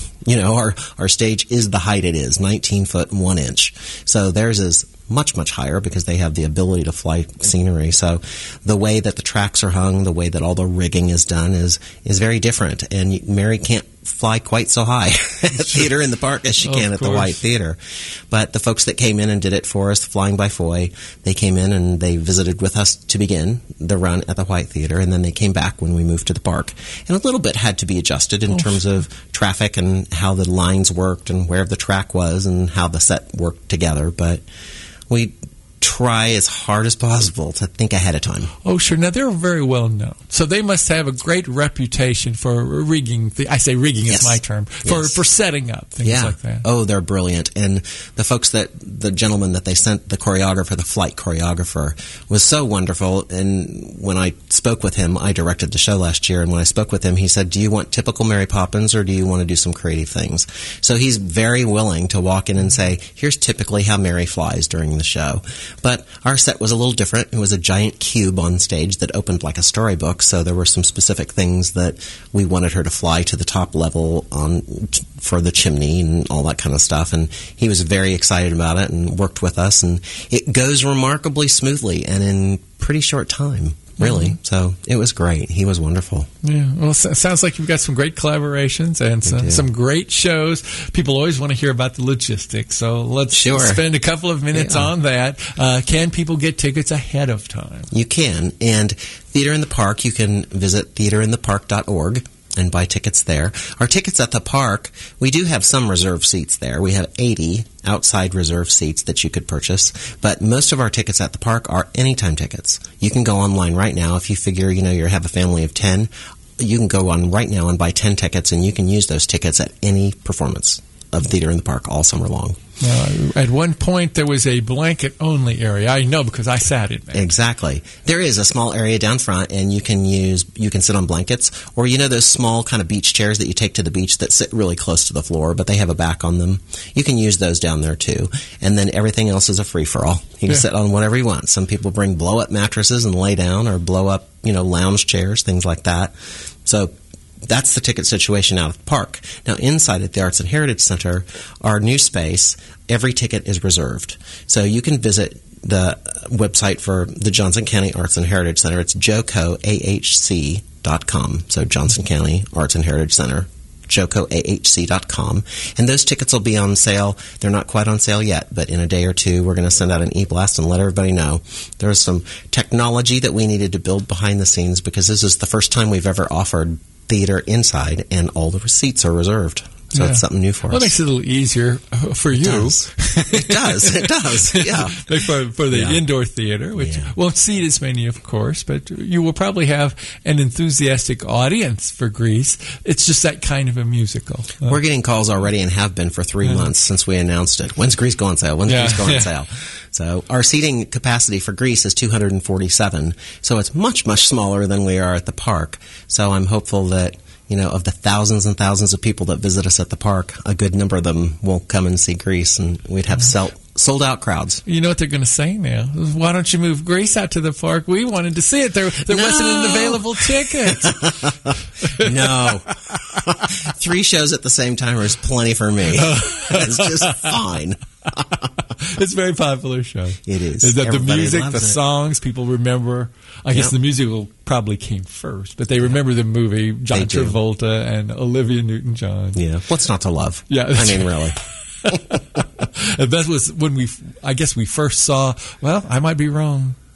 [SPEAKER 4] Our stage is the height it is, 19 foot and 1 inch. So theirs is much, much higher because they have the ability to fly scenery. So the way that the tracks are hung, the way that all the rigging is done is very different. And Mary can't fly quite so high at Theater in the Park as she can at the White Theater. But the folks that came in and did it for us, Flying by Foy, they came in and they visited with us to begin the run at the White Theater, and then they came back when we moved to the park. And a little bit had to be adjusted in terms of traffic and how the lines worked and where the track was and how the set worked together. But we try as hard as possible to think ahead of time.
[SPEAKER 1] Oh, sure. Now, they're very well known. So they must have a great reputation for rigging. I say rigging is my term. For setting up things like that.
[SPEAKER 4] Oh, they're brilliant. And the folks the gentleman that they sent, the choreographer, the flight choreographer, was so wonderful. And when I spoke with him, I directed the show last year, and when I spoke with him, he said, do you want typical Mary Poppins or do you want to do some creative things? So he's very willing to walk in and say, here's typically how Mary flies during the show. But our set was a little different. It was a giant cube on stage that opened like a storybook, so there were some specific things that we wanted her to fly to the top level for the chimney and all that kind of stuff. And he was very excited about it and worked with us. And it goes remarkably smoothly and in pretty short time. Really. So it was great. He was wonderful.
[SPEAKER 1] Yeah. Well, it sounds like you've got some great collaborations and some great shows. People always want to hear about the logistics. So let's spend a couple of minutes on that. Can people get tickets ahead of time?
[SPEAKER 4] You can. And Theater in the Park, you can visit theaterinthepark.org and buy tickets there. Our tickets at the park, we do have some reserved seats there. We have 80 outside reserved seats that you could purchase, but most of our tickets at the park are anytime tickets. You can go online right now. If you figure, you have a family of 10, you can go on right now and buy 10 tickets, and you can use those tickets at any performance of Theater in the Park all summer long.
[SPEAKER 1] At one point, there was a blanket-only area. I know because I sat in there.
[SPEAKER 4] Exactly. There is a small area down front, and you can sit on blankets, or those small kind of beach chairs that you take to the beach that sit really close to the floor, but they have a back on them. You can use those down there too. And then everything else is a free-for-all. You can sit on whatever you want. Some people bring blow-up mattresses and lay down, or blow-up, lounge chairs, things like that. So that's the ticket situation out of the park. Now, inside at the Arts and Heritage Center, our new space, every ticket is reserved. So you can visit the website for the Johnson County Arts and Heritage Center. It's jocoahc.com. So Johnson County Arts and Heritage Center, jocoahc.com. And those tickets will be on sale. They're not quite on sale yet, but in a day or two, we're going to send out an e-blast and let everybody know. There's some technology that we needed to build behind the scenes because this is the first time we've ever offered theater inside, and all the seats are reserved. So it's something new for us.
[SPEAKER 1] Well, it makes it a little easier for you.
[SPEAKER 4] It does. Yeah.
[SPEAKER 1] For the indoor theater, which won't seat as many, of course, but you will probably have an enthusiastic audience for Grease. It's just that kind of a musical.
[SPEAKER 4] We're getting calls already and have been for 3 months since we announced it. When's Grease going on sale? Grease going on sale? So our seating capacity for Grease is 247. So it's much, much smaller than we are at the park. So I'm hopeful that of the thousands and thousands of people that visit us at the park, a good number of them will come and see Grease, and we'd have sold-out crowds.
[SPEAKER 1] You know what they're going to say now? Why don't you move Grease out to the park? We wanted to see it. There wasn't an available ticket.
[SPEAKER 4] No. 3 shows at the same time is plenty for me. It's just fine.
[SPEAKER 1] It's a very popular show.
[SPEAKER 4] It is.
[SPEAKER 1] Is that
[SPEAKER 4] Everybody
[SPEAKER 1] the music,
[SPEAKER 4] loves
[SPEAKER 1] the
[SPEAKER 4] it.
[SPEAKER 1] songs, people remember? I guess the musical probably came first, but they remember the movie, John Travolta and Olivia Newton-John.
[SPEAKER 4] Yeah. What's not to love?
[SPEAKER 1] Yeah.
[SPEAKER 4] Really.
[SPEAKER 1] And that was when we first saw, well, I might be wrong,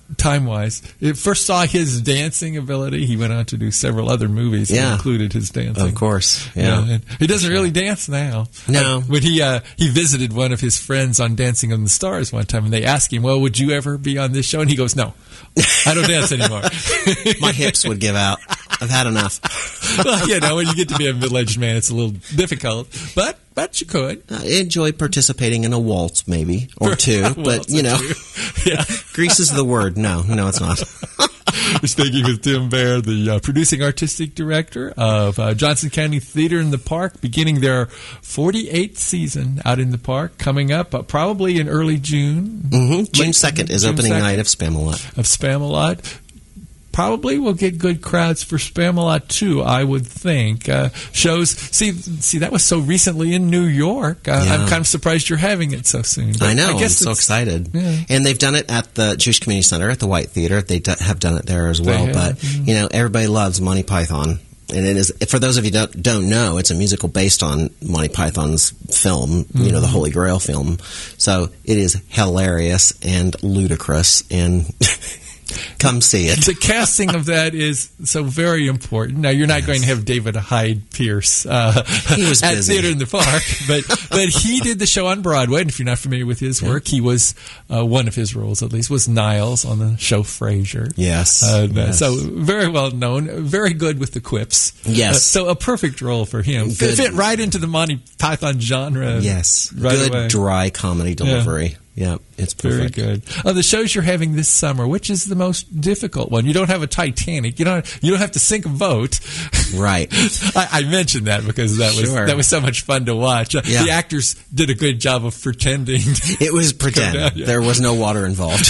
[SPEAKER 1] time-wise. It first saw his dancing ability. He went on to do several other movies that included his dancing.
[SPEAKER 4] Of course, yeah.
[SPEAKER 1] And he doesn't really dance now.
[SPEAKER 4] No.
[SPEAKER 1] When he visited one of his friends on Dancing on the Stars one time, and they asked him, well, would you ever be on this show? And he goes, no, I don't dance anymore.
[SPEAKER 4] My hips would give out. I've had enough.
[SPEAKER 1] Well, when you get to be a middle-aged man, it's a little difficult, but you could.
[SPEAKER 4] I enjoy participating in a waltz, maybe, or two, but, Grease is the word. No, it's not.
[SPEAKER 1] We're speaking with Tim Baer, the producing artistic director of Johnson County Theater in the Park, beginning their 48th season out in the park, coming up probably in early June.
[SPEAKER 4] Mm-hmm. June 2nd is opening night of
[SPEAKER 1] Spamalot. Probably will get good crowds for Spamalot too, I would think. Shows, see, that was so recently in New York. I'm kind of surprised you're having it so soon.
[SPEAKER 4] I know. I'm so excited. Yeah. And they've done it at the Jewish Community Center at the White Theater. They have done it there as well. But everybody loves Monty Python. And it is, for those of you that don't know, it's a musical based on Monty Python's film, the Holy Grail film. So it is hilarious and ludicrous and come see it.
[SPEAKER 1] The casting of that is so very important. Now, you're not going to have David Hyde Pierce
[SPEAKER 4] he was
[SPEAKER 1] at
[SPEAKER 4] busy.
[SPEAKER 1] Theater in the Park, but he did the show on Broadway, and if you're not familiar with his work, he was, one of his roles at least, was Niles on the show Frasier.
[SPEAKER 4] Yes.
[SPEAKER 1] So very well known, very good with the quips.
[SPEAKER 4] Yes.
[SPEAKER 1] So a perfect role for him.
[SPEAKER 4] Good.
[SPEAKER 1] Fit right into the Monty Python genre.
[SPEAKER 4] Yes.
[SPEAKER 1] Right
[SPEAKER 4] good,
[SPEAKER 1] away.
[SPEAKER 4] Dry comedy delivery. Yeah, it's perfect.
[SPEAKER 1] Very good. The shows you're having this summer, which is the most difficult one? You don't have a Titanic. You don't have to sink a boat.
[SPEAKER 4] Right.
[SPEAKER 1] I mentioned that because that was so much fun to watch. The actors did a good job of pretending.
[SPEAKER 4] It was pretend. There was no water involved.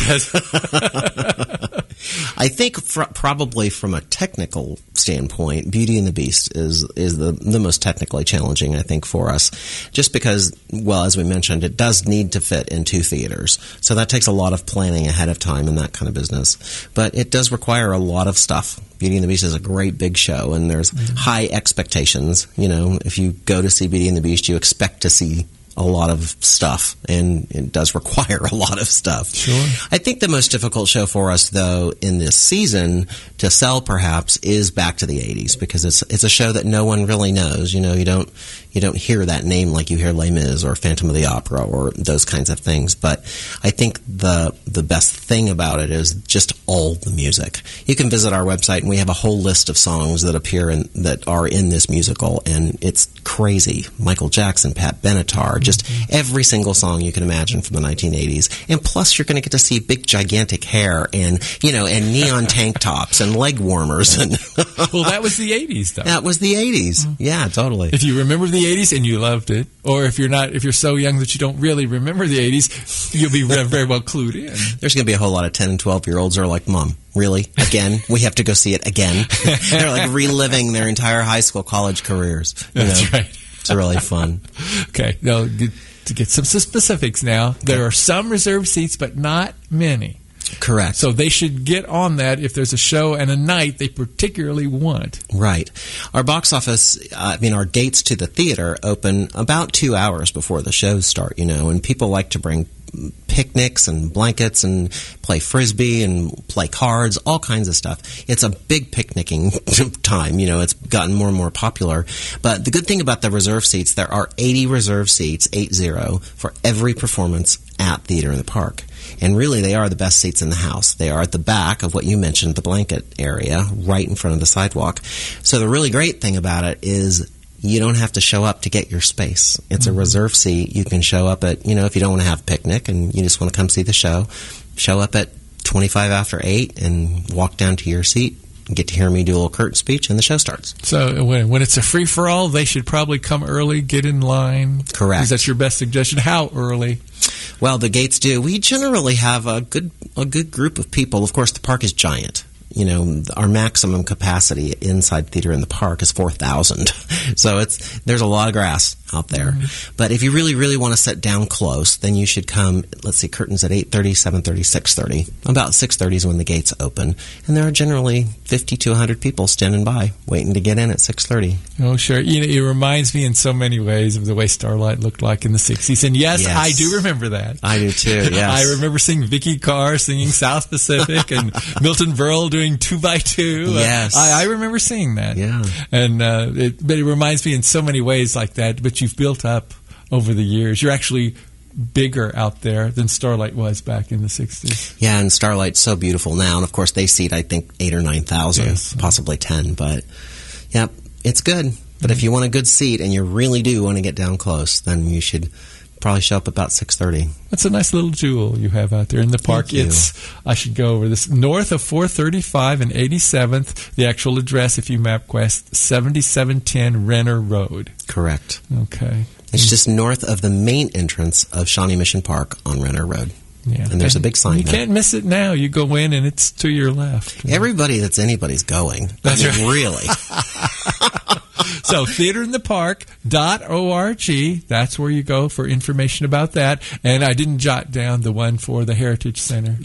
[SPEAKER 4] I think probably from a technical standpoint, Beauty and the Beast is the most technically challenging, I think, for us. Just because, well, as we mentioned, it does need to fit in 2 theaters. So that takes a lot of planning ahead of time in that kind of business. But it does require a lot of stuff. Beauty and the Beast is a great big show, and there's high expectations. If you go to see Beauty and the Beast, you expect to see a lot of stuff, and it does require a lot of stuff.
[SPEAKER 1] Sure.
[SPEAKER 4] I think the most difficult show for us, though, in this season to sell, perhaps, is Back to the 80s, because it's a show that no one really knows. You don't hear that name like you hear Les Mis or Phantom of the Opera or those kinds of things. But I think the best thing about it is just all the music. You can visit our website, and we have a whole list of songs that that are in this musical, and it's crazy. Michael Jackson, Pat Benatar, just every single song you can imagine from the 1980s. And plus, you're going to get to see big, gigantic hair and neon tank tops and leg warmers.
[SPEAKER 1] Well, that was the 80s, though.
[SPEAKER 4] That was the 80s. Yeah, totally.
[SPEAKER 1] If you remember the 80s and you loved it, or if you're so young that you don't really remember the 80s, you'll be very well clued in.
[SPEAKER 4] There's going to be a whole lot of 10 and 12-year-olds who are like, Mom, really? Again? We have to go see it again? They're like reliving their entire high school, college careers.
[SPEAKER 1] That's right.
[SPEAKER 4] It's really fun.
[SPEAKER 1] Okay. Now, to get some specifics now, there are some reserved seats, but not many.
[SPEAKER 4] Correct.
[SPEAKER 1] So they should get on that if there's a show and a night they particularly want.
[SPEAKER 4] Right. Our box office, our gates to the theater open about 2 hours before the shows start, and people like to bring picnics and blankets and play frisbee and play cards, all kinds of stuff. It's a big picnicking time. It's gotten more and more popular. But the good thing about the reserve seats, there are 80 reserve seats, 80, for every performance at Theater in the Park. And really, they are the best seats in the house. They are at the back of what you mentioned, the blanket area, right in front of the sidewalk. So the really great thing about it is you don't have to show up to get your space. It's a reserve seat. You can show up at, if you don't want to have a picnic and you just want to come see the show up at 25 after 8 and walk down to your seat. Get to hear me do a little curtain speech, and the show starts.
[SPEAKER 1] So when it's a free-for-all, they should probably come early, get in line.
[SPEAKER 4] Correct.
[SPEAKER 1] Is that your best suggestion? How early?
[SPEAKER 4] Well, the gates do. We generally have a good group of people. Of course, the park is giant. Our maximum capacity inside Theater in the Park is 4,000. So there's a lot of grass out there. But if you really, really want to sit down close, then you should come, let's see, curtains at 8:30, 7:30, 6:30. About 6:30 is when the gates open. And there are generally 50 to 100 people standing by, waiting to get in at 6:30.
[SPEAKER 1] Oh, sure. You know, it reminds me in so many ways of the way Starlight looked like in the 60s. And yes, I do remember that.
[SPEAKER 4] I do too, yes.
[SPEAKER 1] I remember seeing Vicky Carr singing South Pacific and Milton Berle doing 2x2.
[SPEAKER 4] Yes.
[SPEAKER 1] I remember seeing that.
[SPEAKER 4] Yeah.
[SPEAKER 1] And but it reminds me in so many ways like that. But you've built up over the years. You're actually bigger out there than Starlight was back in the 60s.
[SPEAKER 4] Yeah, and Starlight's so beautiful now. And, of course, they seat, I think, 8,000 or 9,000, possibly 10. But, yeah, it's good. But if you want a good seat and you really do want to get down close, then you should probably show up about 6:30.
[SPEAKER 1] That's a nice little jewel you have out there in the park.
[SPEAKER 4] Thank you.
[SPEAKER 1] I should go over this. North of 435 and 87th, the actual address, if you MapQuest, 7710 Renner Road.
[SPEAKER 4] Correct.
[SPEAKER 1] Okay.
[SPEAKER 4] It's just north of the main entrance of Shawnee Mission Park on Renner Road.
[SPEAKER 1] Yeah.
[SPEAKER 4] And there's a big sign
[SPEAKER 1] You
[SPEAKER 4] there.
[SPEAKER 1] can't miss it now. You go in and it's to your left.
[SPEAKER 4] Everybody that's anybody's going.
[SPEAKER 1] That's
[SPEAKER 4] I mean, really.
[SPEAKER 1] So, theaterinthepark.org, that's where you go for information about that. And I didn't jot down the one for the Heritage Center.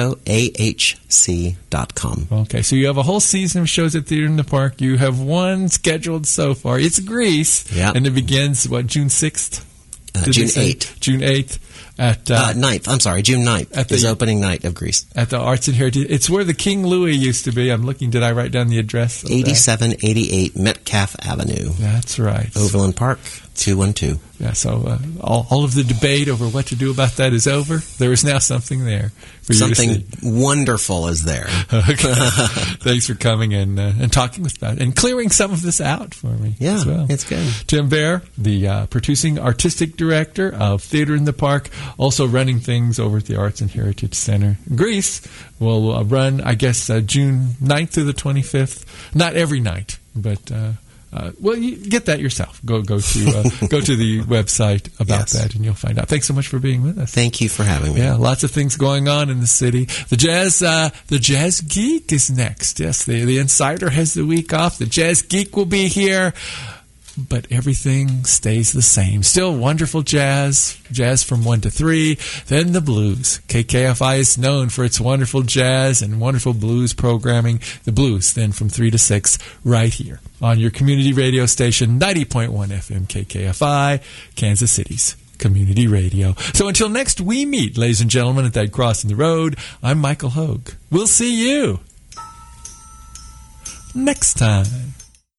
[SPEAKER 4] JocoAHC.com.
[SPEAKER 1] Okay, so you have a whole season of shows at Theater in the Park. You have one scheduled so far. It's Grease.
[SPEAKER 4] Yeah.
[SPEAKER 1] And it begins, June 6th?
[SPEAKER 4] June 8th.
[SPEAKER 1] June 8th. At
[SPEAKER 4] 9th. I'm sorry, June 9th is opening night of Grease.
[SPEAKER 1] At the Arts and Heritage. It's where the King Louis used to be. I'm looking. Did I write down the address?
[SPEAKER 4] 8788 Metcalf Avenue.
[SPEAKER 1] That's right.
[SPEAKER 4] Overland Park, 212.
[SPEAKER 1] Yeah, so all of the debate over what to do about that is over. There is now something there for you to see.
[SPEAKER 4] Something wonderful is there.
[SPEAKER 1] Okay. Thanks for coming and talking with that and clearing some of this out for me.
[SPEAKER 4] Yeah,
[SPEAKER 1] as well.
[SPEAKER 4] it's good.
[SPEAKER 1] Tim Bear, the producing artistic director of Theater in the Park, also running things over at the Arts and Heritage Center. Grease will run, I guess, June 9th through the 25th. Not every night, but... well, you get that yourself. Go to the website about that, and you'll find out. Thanks so much for being with us.
[SPEAKER 4] Thank you for having me.
[SPEAKER 1] Yeah, lots of things going on in the city. The Jazz Geek is next. Yes, the Insider has the week off. The Jazz Geek will be here. But everything stays the same. Still wonderful jazz from 1 to 3. Then the blues. KKFI is known for its wonderful jazz and wonderful blues programming. The blues then from 3 to 6 right here on your community radio station, 90.1 FM KKFI, Kansas City's community radio. So until next we meet, ladies and gentlemen, at that crossing the road, I'm Michael Hogue. We'll see you next time.